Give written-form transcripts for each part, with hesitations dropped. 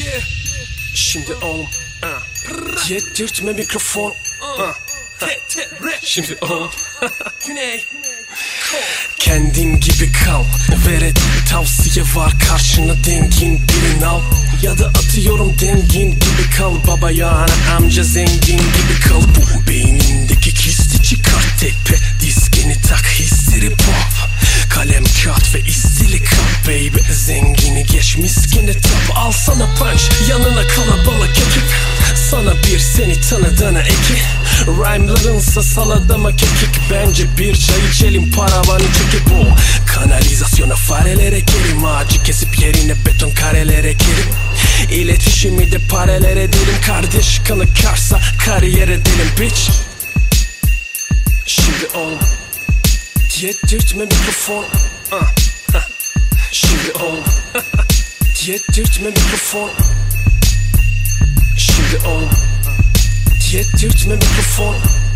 Şimdi oğlum yedirtme mikrofon. Şimdi oğlum kendin gibi kal. Veret tavsiye var karşına, dengin birini al. Ya da atıyorum dengin gibi kal. Baba ya ana amca zengin gibi kal. Bu beynindeki kisti çıkart, tepe diskini tak, hisleri pop. Kalem kağıt ve istili kap baby. Zengini geç miskini tap. Al sana punch, yanına kalabalık ekip. Sana bir, seni tanıdığına iki. Rhyme'larınsa saladama kekik. Bence bir çay içelim, paravanı çekip o kanalizasyona farelere kerim. Ağacı kesip yerine beton karelere kerim. İletişimi de paralel edelim. Kardeş kanı karsa kariyer edelim bitch. Şimdi oğlum yedirtme mikrofon. Şimdi oğlum yedirtme mikrofon. Şimdi oğlum yedirtme mikrofon.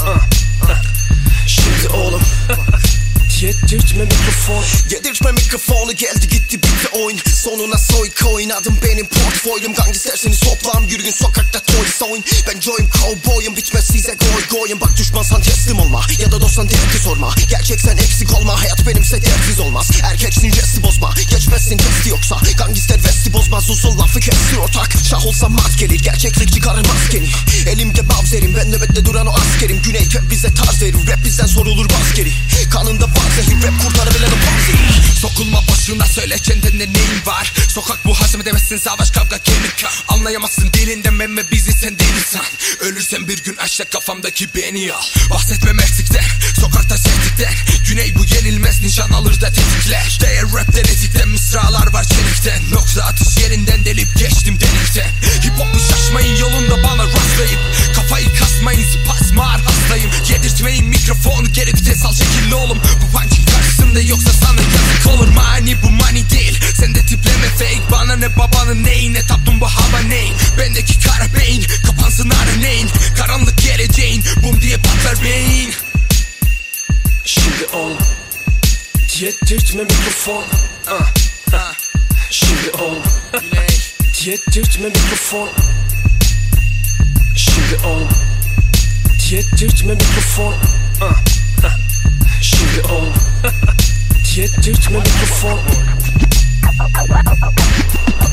Şimdi oğlum yedirtme mikrofon. Yedirtme mikrofonu, geldi gitti bitti oyun. Sonuna soy coin, adım benim portföyüm. Gangsterseniz toplam yürüyün sokakta toy soyun. Ben joyum cowboyum, bitmez size goy goyum. Bak düşmansan teslim olma, ya da dostsan derdi sorma. Gerçeksen eksik olma, hayat benimse dertsiz olmaz. Erkeksin jesti bozma, geçmezsin testi yoksa. Gangster vesti bozmaz, uzun lafı kestir ortak. Şah olsam mat gelir, gerçeklik çıkarır maskeni. Elimde mavzerim, ben nöbette duran o askerim. Güney hep bize tarz verir, rap bizden sorulur bas geri. Kanında var zehir, rap kurtarabilen o panzehir. Sokulma boşuna, söyle kendine neyin var. Sokak bu, hazmedemezsin savaş kavga kemik. Anlayamazsın dilinden ben ve bizi sen değil san. Ölürsen bir gün aşağı kafamdaki beni al. Bahsetme mertlikten, sokakta sertlikten. Güney bu yenilmez, nişan alır da tetikler. Değer rapten etikten, misralar var çelikten. Nokta atış yerinden delip geçtim delikten. Hip hop'u şaşmayın yolunda bana rastlayıp. Kafayı kasmayın, spasmar hastayım. Yedirtmeyin mikrofonu, geri vites al çekil oğlum. Bu punch'in karşısında yoksa sana yazık olur. Money bu money değil, sen de tipleme fake. Bana ne babanın neyin, ne taptun bu hava neyin. Bendeki kara beyin, kapansın ara neyin. Karanlık geleceğin, bum diye patlar beyin. Şimdi oğlum yedirtme mikrofon. Şimdi oğlum yedirtme mikrofon. Şimdi oğlum yedirtme mikrofon. Şimdi oğlum yedirtme mikrofon.